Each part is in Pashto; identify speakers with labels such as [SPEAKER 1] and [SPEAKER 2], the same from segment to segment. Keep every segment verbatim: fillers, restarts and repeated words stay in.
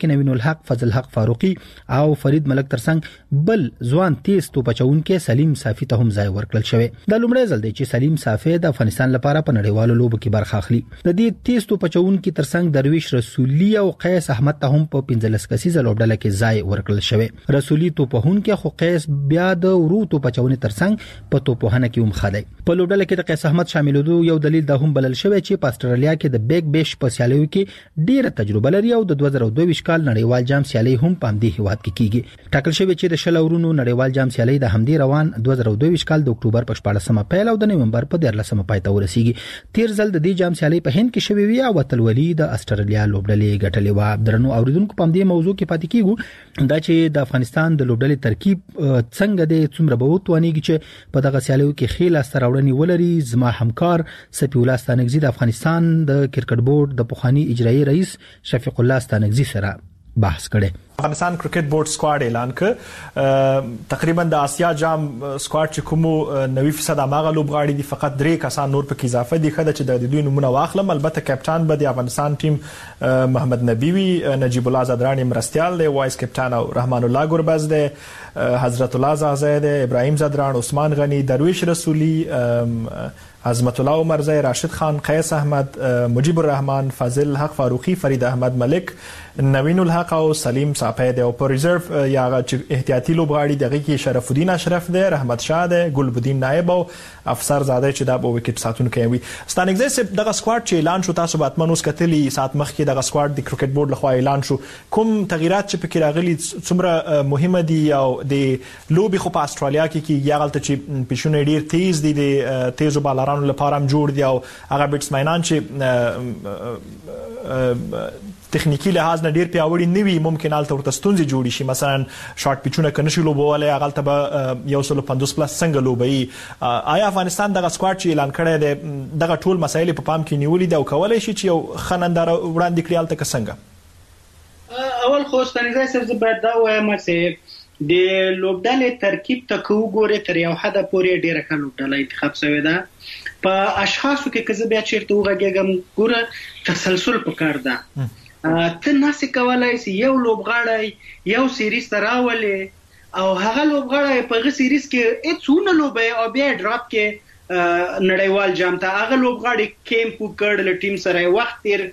[SPEAKER 1] کې نوین الحق، فضل حق فاروقي او فرید ملک ترڅنګ بل ځوان تیز توپ چونکې سلیم صافي ته هم ځای ورکړل شوی. د لومړی ځل دی چې سلیم صافي د افغانستان لپاره په نړیوالو لوبو کې برخه اخلي. د دې تیز توپ چونکې ترڅنګ درویش رسولي او قیس احمد ته هم په پنځلس کسیزه لوبډله کې ځای ورکړل شوی. رسولي توپهونکې خو قیس بیا د ورو توپ چونې ترڅنګ په توپهنه کې هم خدای. په لوبډله کې د قیس احمد شاملېدو یو دلیل د هم بلل شوی چې په استرالیا کې د بیگ بیش په سیالیو کې ډیره تجربه لري او د دوه زره دوه ویشت کال نړیوال جام سیالي هم په همدې هیواد کې کیږي. ټاکل شوی چې د شل اورونو نړیوال جام سیالي د همدې روان دوه زره دوه ویشت کال د اکتوبر په شپاړسمه پیل او د نومبر په دیارلسمه پای ته ورسیږي. تیر ځل د دې جام سیالي په هند کې شوی وی او اتلولي د استرالیا لوبډلې ګټلې و. درنو اوریدونکو په دې موضوع کې پاتې کیږو دا چې د افغانستان د لوبډلې ترکیب څنګه د څومره به وتوانیږي چې په دغه سیالیو کې خېل استراوړنی ولري. زما همکار سپی الله ستانګزی د افغانستان د کرکټ بورډ د پخوانی اجرایی رئیس شفیق الله ستانګزی سره بحث کړي.
[SPEAKER 2] افغانستان کرکټ بورډ سکواډ اعلان ک تقریبا د آسیا جام سکواډ چې کوم نوي فیصد اماغه لوبغاړي دي فقط درې کسان نور په اضافه دي خدای چې د دوی نمونه واخلم. البته کپټان به د افغانستان ټیم محمد نبی وي، نجیب الله زدرانی مرستيال دی، وایس کپټان او رحمان الله ګربز دی، حضرت الله زاهد دی، ابراهیم زدران، عثمان غنی، درویش رسولی، عظمت الله عمرزی، راشد خان، قیس احمد، مجیب الرحمن، فضل حق فاروقی، فرید احمد ملک، نوین الحق او سلیم صافی دی. او په ریزرو یا احتیاطي لوبغاړي دغه کې شرف الدین اشرف دی، رحمت شاه دی، ګلبدین نائب او افسر زاده چې دا په وکټ ساتونکي وي. ستانګزی دغه سکواډ چې اعلان شو تاسو به اتمنوس کتلی سات مخکې دغه سکواډ د کرکټ بورډ لخوا اعلان شو، کوم تغیرات چې پکې راغلي څومره مهمه دي او د لوبي خو په استرالیا کې کې یاغلته چې پښونه ډیر تیز دي د تیزو بالرانو لپاره هم جوړ دي او هغه بیټسمنان چې تخنیکی لحاظ نه ډیر پیاوړي نوي ممکن الته ورته ستونزې جوړي شي. مثلا شارټ پیچونه کنه شي لوبواله هغه به یو سل پنځوس پلس څنګه لوبي. آیا افغانستان دغه سکواډ چې اعلان کړی دی دغه ټول مسایل په پام کې نیولې دي او کولای شي چې یو خنندار وړاندې کړی الته څنګه؟
[SPEAKER 3] اول خو ستنیزای سر باید دا وایم چې د لوبډلې ترکیب ته کو ګوره تر یو حد پورې ډیره ښه لوبډله انتخاب شوې ده. په اشخاصو کې که زه بیا چیرته وغږیږم ګوره تسلسل پکار ده. ته ناسې کولای سي یو لوبغاړی یو سیریز ته راولې او هغه لوبغاړی په هغه سیریز کې هیڅونه لوبي او بیا ډراپ کې نړیوال جام ته هغه لوبغاړي کیمپ وکړ، له ټیم سره وخت تیر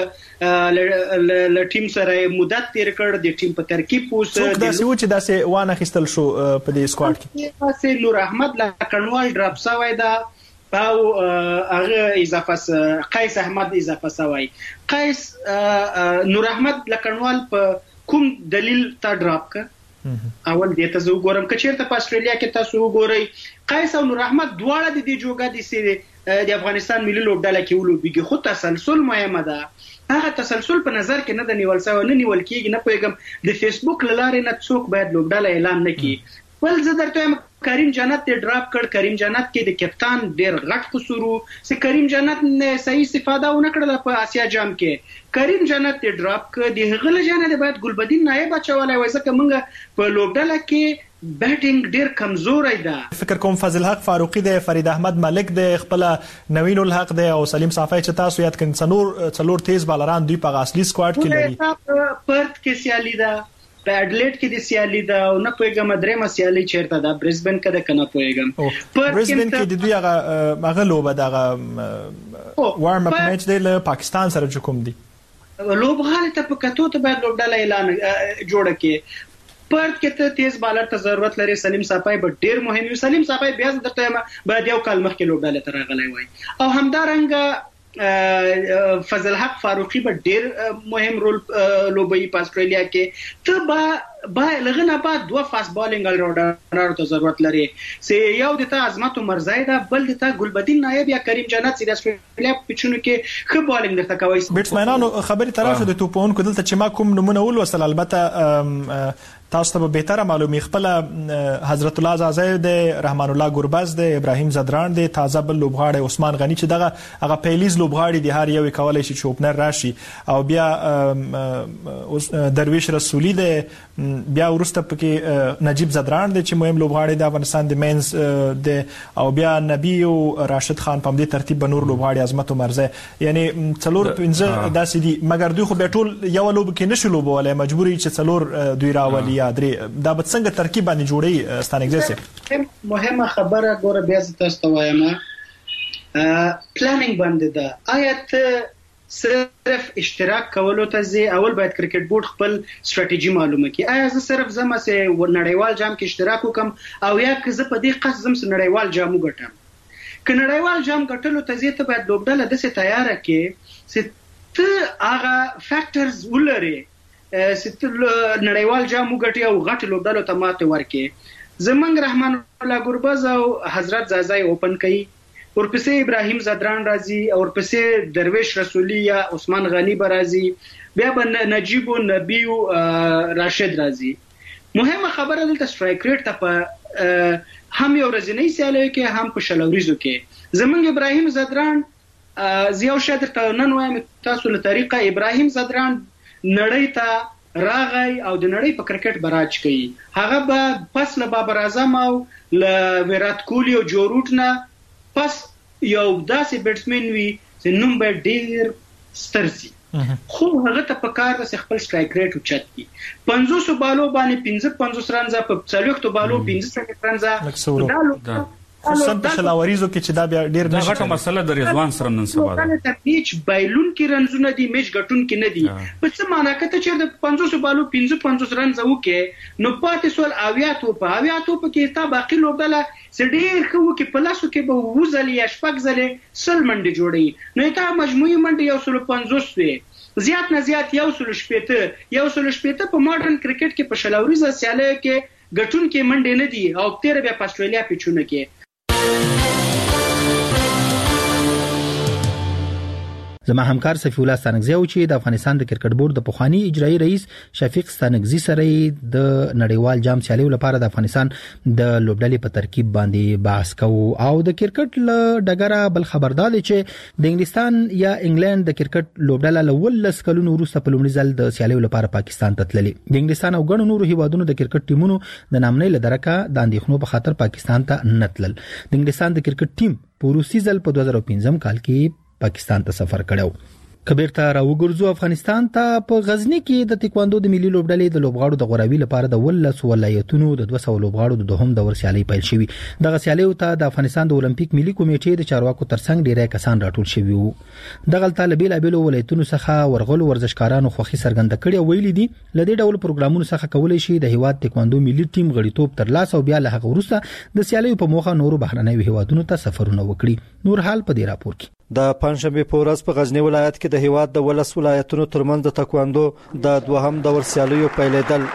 [SPEAKER 3] ک، له ټیم سره مدت تیر کړ، د ټیم په ترکیب پوس
[SPEAKER 2] څوک داسې و چې داسې وانه خستل شو په دې سکواډ کې.
[SPEAKER 3] داسې نور احمد لکنوال ډراپ شوی دا او هغه اضافه قیس احمد اضافه شوی. قیس نور احمد لکنوال په کوم دلیل تا ډراپ ک؟ اول دې ته زه وګورم که چیرته په استرالیا کې تاسو وګورئ قیس او نور احمد دواړه د دې جوګه دي چې د افغانستان ملي لوبډله کې ولوبېږي، خو تسلسل مهمه ده. هغه تسلسل په نظر کې نه د نیول شوی، نه نیول کېږي. نه پوهېږم د فیسبوک له لارې نه څوک باید لوبډله اعلان نه کړي. بل زه درته وایم کریم جنت ته ډراپ کړ. کریم جنت کې د کپتان ډېر غټ قصور و چې کریم جنت نه صحیح استفاده ونه کړله په آسیا جام کې. کریم جنت ته ډراپ کړ. د هغه له جانه باید ګلبدین نائب اچولی وای ځکه موږ په لوبډله کې بیټینګ ډیر کمزوري ده.
[SPEAKER 2] فکر کوم فضل حق فاروقی دی، فرید احمد ملک دی، خپل نوین الحق دی او سلیم صافی چې تاسو یاد کړئ څلور څلور تیز بالران دوی په اصلي سکواډ کې لري.
[SPEAKER 3] پرت کې سیالي ده، په اډلیډ کې د سیالي ده او نه پوهېږم درېمه سیالي چیرته ده، برزبن کې ده که نه پوهېږم.
[SPEAKER 2] برزبن کې د دوی هغه هغه لوبه دغه وارم اپ میچ دی له پاکستان سره چې کوم دی
[SPEAKER 3] لوبغاړي ته په کتو ته باید لوبډله اعلان جوړه کړي. پرت کې ته تیز بالر ته ضرورت لري. سلیم صافی به ډیر مهم وي. سلیم صافی بیا درته باید یو کال مخکې لوبډله ته راغلی وای او همدارنګه فضل حق فاروقی به ډیر مهم رول لوبي په استرالیا کې. ته با با لغنه بعد دوه فاست بالینګ الراونډر ته ضرورت لري چې یو د ته عظمت عمرزی ده، بل د ته ګلبدین نائب یا کریم جنت چې د استرالیا پچونو کې ښه بالینګ درته کوي.
[SPEAKER 2] بیټسمنانو خبرې تراشه د توپونکو دلته چې ما کوم نمونه ولوستل البته تاسو ته به بهتره معلومي. خپل حضرت الله زاهد دی، رحمان الله ګربز دی، ابراهیم زدران دی، تازه بل لوبغاړی عثمان غنی چې دغه هغه پیلیز لوبغاړي دی هر یو کولای شي چې اوپنر راشي او بیا درویش رسولی دی، بیا ورسته پکې نجیب زدران دی چې مهم لوبغاړی د افغانستان د مینز دی او بیا نبی او راشد خان په دې ترتیب به نور لوبغاړي عظمت مرزه یعنی څلور پنځه داسې دي مګر دوی خو به ټول یو لوب کې نشي لوبولای مجبوري چې څلور دوی راولي یا درې دا به څنګه ترکیب باندې جوړي ستانګزه
[SPEAKER 3] مهمه خبره ګوره بیا تاسو ته وایم پلانینګ باندې ده آیا ته صرف اشتراک کولو ته زی اول باید کرکټ بورډ خپل ستراتیژي معلومه کړي آیا زه صرف زما سه نړیوال جام کې اشتراک وکم او یا که زه په دې قصد زم سه نړیوال جام وګټم که نړیوال جام ګټلو ته زی ته باید لوبډله د څه تیار کړي چې ته هغه فیکټرز ولري چې ته نړیوال جام وګټي او غټ لوبډله ته ماته ورکړي زمنګ رحمان الله ګربز او حضرت زازای اوپن کړي ورپسې ابراهیم زدران راځي او ورپسې درویش رسولی یا عثمان غنی برازي بیا به نجیب او نبی او راشد راځي مهمه خبره دلته سټرایک ریټ ته په هم یو ورځنی سیالیو کې هم په شلوریزو کې زمونږ ابراهیم زدران زیاو شادر ته نن وایم تاسو له طریقه ابراهیم زدران نړۍ ته راغی او د نړۍ په کرکټ براج کوي هغه به پس له بابر اعظم او له ویرات کوهلی او جو روټ نه پس یو داسې بیټسمن وي چې نوم به ډیر ستر شي خو هغه ته په کار د خپل سټرایک ریټ اوچت کی پنځوس بالو باندې پنځه پنځوس رنزه په څلوېښتو بالو پنځه رنزه
[SPEAKER 2] خصوصا په شلاوریزو کې چې دا بیا ډیر
[SPEAKER 4] نه غټه مسله د رضوان سره نن سبا
[SPEAKER 3] ده دا پیچ بایلون کې رنزونه دي میچ غټون کې نه دي په څه معنی کته چې د پنځوس بالو پنځه پنځوس رنز وکي نو پاتې سول اویاتو په اویاتو په کې تا باقی لوبله سډیر خو کې پلاسو کې به وزل یا شپږ زلې سل منډي جوړي نو تا مجموعي منډي یو سل پنځوس وي زیات نه زیات یو سل شپېته یو سل شپېته په ماډرن کرکټ کې په شلاوریزه سیاله کې غټون کې منډي نه دي او تیر بیا په استرالیا پیچونه کې
[SPEAKER 1] زما همکار صفی الله ستانکزی او چې د افغانستان د کرکټ بورډ د پخوانی اجرایی رئیس شفیق ستانکزی سره د نړیوال جام سیالیو لپاره د افغانستان د لوبډلې په ترکیب باندې بحث کوو او د کرکټ ل ډګره بل خبردار چې د انګلستان یا انګلند د کرکټ لوبډله لولس کلونو وروسته په لومړي ځل د سیالیو لپاره پاکستان ته تللي د انګلستان او ګڼو نورو هیوادونو د کرکټ ټیمونو د نامنۍ لدرکه د اندېښنو په خاطر پاکستان ته نتلل د انګلستان د کرکټ ټیم په روسي ځل په دوه زره پنځم کال کې پاکستان ته سفر کړو کبیرته راوګرځو افغانستان ته په غزنی کې د تکواندو د ملي لوبډلې د لوبغاړو د غوراوي لپاره د ولس ولایتونو د دوه سوه لوبغاړو د دوهم دور سیالي پیل شوې دغه سیالي ته د افغانستان د اولمپیک ملي کمیټې د چارواکو ترڅنګ ډیری کسان راټول شوي وو دغه طالبې لابل ولایتونو څخه ورغلو ورزشکارانو خوخي سرګند کړي ویلي دي لدې ډول پروګرامونو څخه کولای شي د هیواد تکواندو ملي ټیم غړیتوب تر لاس او بیا له هغه وروسته د سیالي په موخه نورو بهرنۍ هیوادونو ته سفرونه وکړي نور حال په دې راپور کې
[SPEAKER 5] د پنځشنبه په ورځ په غزنی ولایت کې د هیواد د ولس ولایتونو ترمنځ د تکواندو د دوهم دور سیالیو پیلېدل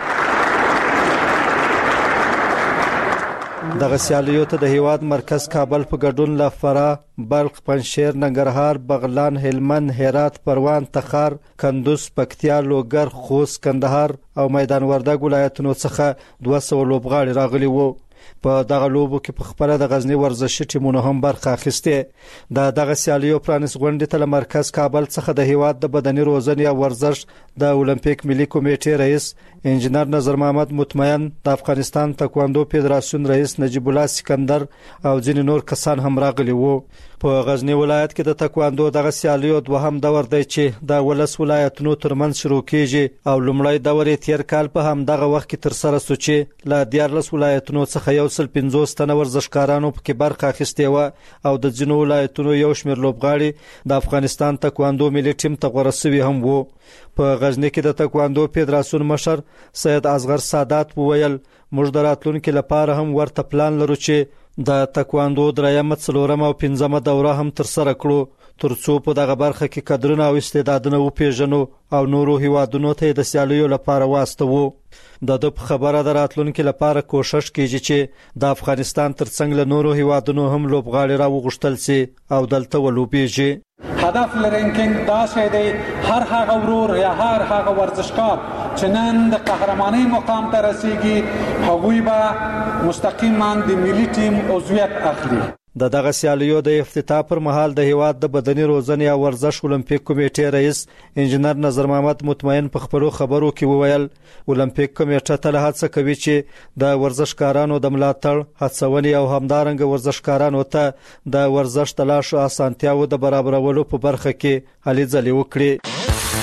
[SPEAKER 5] دغه سیالیو ته د هیواد مرکز کابل په ګډون له فراه بلخ پنجشیر ننګرهار بغلان هلمند هرات پروان تخار کندوز پکتیا لوګر خوست کندهار او میدان وردګ ولایتونو څخه دوه سوه لوبغاړي راغلي وو په دغه لوبو کې په خپل د غزنی ورزشي ټیمونو هم برخه اخیسته د دغه سیالیو پرانیس غونډې ته مرکز کابل څخه د هیواد د بدني روزنې او ورزش د اولمپیک ملي کمیټې رئیس انجنیر نظر محمد مطمئن د افغانستان تکواندو فدراسیون رئیس نجیب الله سکندر او ځینې نور کسان هم راغلي وو په غزنی ولایت کې د تکواندو دغه سیالیو دوهم دور دی چې د ولس ولایتونو ترمنځ شروع کیږي او لومړی دور یې تیر کال په هم دغه وخت کې تر سره سو چې له دیارلس ولایتونو څخه یو سل پنځوس تنه ورزشکارانو په کې برخه اخیستې و او د ځینو ولایتونو یو شمېر لوبغاړي د افغانستان تکواندو ملي ټیم ته غوړه شوي هم وو په غزنی کې د تکواندو فدراسیون مشر سید اصغر سادات وویل موږ د راتلونکو لپاره هم ورته پلان لرو چې د تکواندو درېمه څلورمه او پنځمه دوره هم تر سره کړو ترڅو په دغه برخه کې کډرونه او استعدادونه وپیژنو او نورو هیوادونو ته د سیالیو لپاره واستوو د د خبره د راتلونکو لپاره کوشش کیږي چې د افغانستان ترڅنګ له نورو هیوادونو هم لوبغاړي راوغښتل شي او دلته ولوبېږي
[SPEAKER 6] هدف لرونکي دا شی دی هر هغه ورور یا هر هغه ورزشکار چې نن د قهرمانۍ مقام ته رسیږي هغوی به مستقیما د ملي ټیم عضویت اخلي.
[SPEAKER 5] د دغه سیالیو د افتتاح پر مهال د هیواد د بدني روزنې او ورزش اولمپیک کمیټې رئیس انجنیر نظر محمد مطمئن په خبرو خبرو کې وویل اولمپیک کمیټه تل هڅه کوي چې د ورزشکارانو د ملاتړ هڅونې او همدارنګه ورزشکارانو ته د ورزش د لاشو اسانتیاو د برابرولو په برخه کې هلې ځلې وکړي.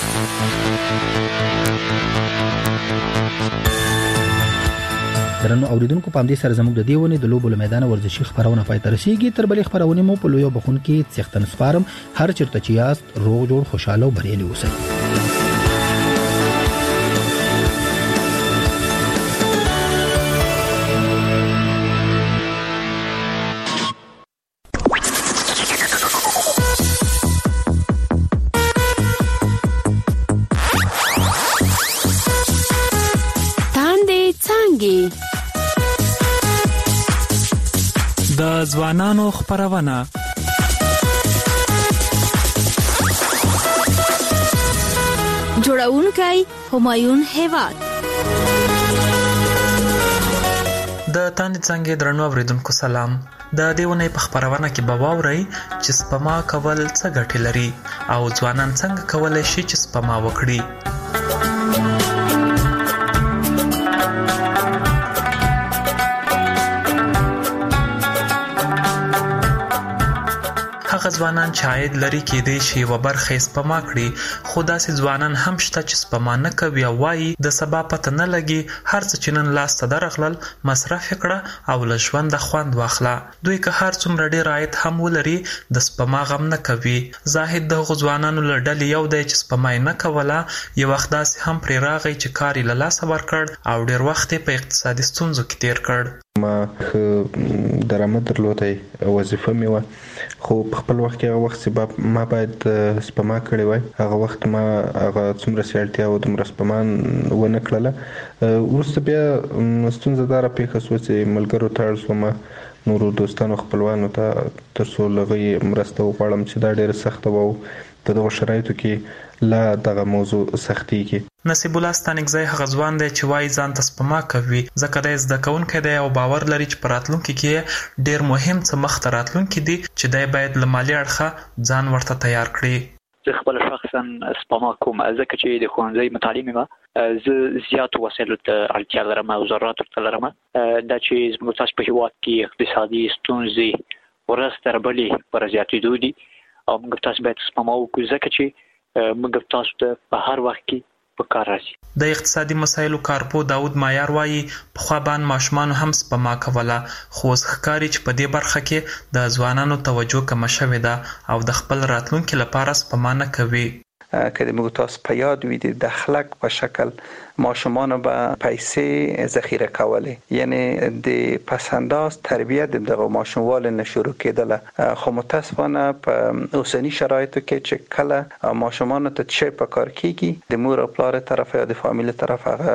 [SPEAKER 1] درنو اوریدونکو په دې سره زموږ د دیونه د لوبو میدان ورزشي خبرونه پای ته رسیدي. تر بلې خبرونه مو په لویو بخون کې څښتن سپارم. هر چیرته چې یاست روغ جوړ خوشاله او بریالي اوسئ.
[SPEAKER 7] د ځوانانو خبرونه
[SPEAKER 8] جوړونکی همایون هیواد.
[SPEAKER 9] د تاندې څنګه درنو اوریدونکو سلام. د دیونه په خبرونه کې به واورئ چې سپما کول څه ګټې لري او ځوانان څنګه کولای شي چې سپما وکړي. هغه ځوانان چې عاید لري کېدای شي و برخه سپما کړي، خو داسې ځوانان هم شته چې سپما نه کوي او وایي د سبا پته نه لګي، هر څه چې نن لاس ته درغلل مصرف کړه او له ژونده خوند واخله. دوی که هر څومره ډېر عاید هم ولري د سپما غم نه کوي. زاهد د هغو ځوانانو له ډلې یو دی چې سپما یې نه کوله، یو وخت داسې هم پرې راغی چې کار یې له لاسه ورکړ او ډېر وخت یې په اقتصادي ستونزو کې تیر کړ.
[SPEAKER 10] ما درآمد درلودی، وظیفه مې وه، خو په خپل وخت کې هغه وخت چې ما باید سپما کړې وای، هغه وخت ما هغه څومره چې اړتیا وه دومره سپما ونه کړله. وروسته بیا ستونزه دا راپېښه شوه چې ملګرو ته اړ شوم، نورو دوستانو خپلوانو ته، تر څو له هغوی مرسته وغواړم چې دا ډېره سخته وه. په دغو شرایطو کې لا دغه موضوع سختېږي.
[SPEAKER 9] نصیب الله ستانکزی هغه ځوان دی چې وایي ځان ته سپما کوي، ځکه دی زده کوونکی دی او باور لري چې په راتلونکي کې ډېر مهم څه مخته راتلونکي دي چې دی باید له مالي اړخه ځان ورته تیار کړي.
[SPEAKER 11] زه خپل شخصا سپما کوم، ځکه چې د ښوونځي مطالعې مې زه زیاتو وسایلو ته اړتیا لرم او ضروراتو ته لرم. دا چې زموږ تاسو په هېواد کې اقتصادي ستونزې ورځ تر بلې پر زیاتېدو دي او موږ تاسو باید سپما وکړو، ځکه چې موږ تاسو ته په هر وخت کې په کار راځي.
[SPEAKER 9] د اقتصادي مسایلو کارپو داود مایار وایي پخوا باندې ماشومانو هم سپما کوله، خو اوس ښکاري چې په دې برخه کې د ځوانانو توجه کمه شوې ده او د خپل راتلونکي لپاره سپما نه کوي.
[SPEAKER 12] که د موږ تاسو په یاد وي د دخلک په شکل ماشومانو به پیسې ذخیره کولې، یعنی د پسنداز تربیت د دغه ماشوموالو نه شروع کېدله، خو متاسفانه په اوسنی شرایطو کې چې کله ماشومانو ته څه په کار کېږي د مور او پلار طرف یا د فامیل طرف هغه